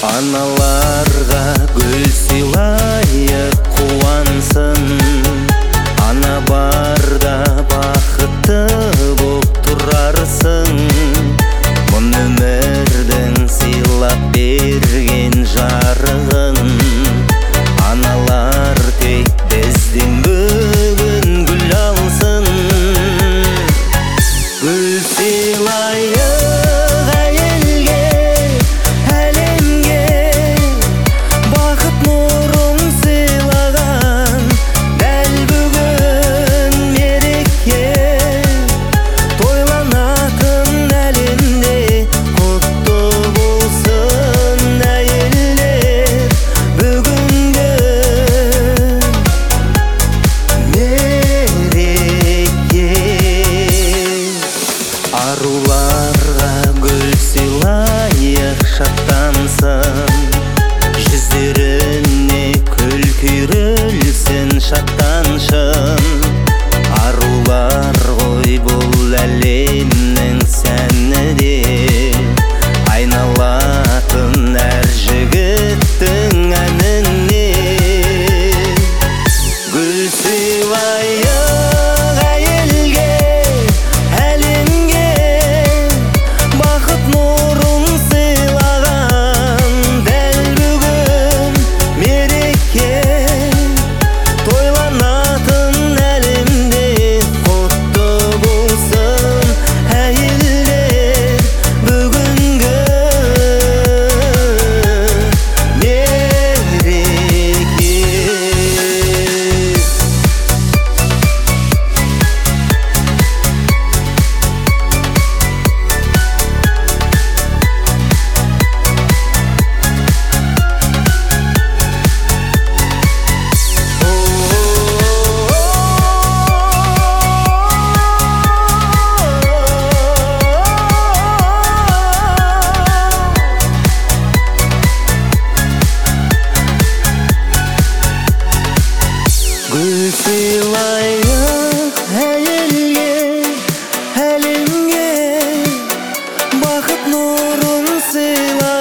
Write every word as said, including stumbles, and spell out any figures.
Аналарға гүл сыйлайық, қуансын. Ана барда бақытты боп тұрарсың. Мұн өмірдің сыйлап берген жарығын. Аналар тек бізден бүгін гүл алсын. Гүл сыйлайық әйелге, әлемге, бақыт нұрын сыйлаған. Дәл бүгін мереке, тойланатын әлемде құтты болсын әйелдер бүгінгі мереке. Аруларға гүл сыйлайық, шаттансын. Жүздеріне күлкі үйрілсін, шаттаншын. Арулар ғой бұл әлемнің сәні де, айналатын әр жігіттің әніне. Гүл сыйлайық әйелге, әлемге, бақыт нұрын сыйлаған. Дәл бүгін мереке, тойланатын әлемде құтты болсын әйелдер бүгінгі мереке. Гүл сыйлайық әйелге, әлемге, бақыт нұрын сыйлайық.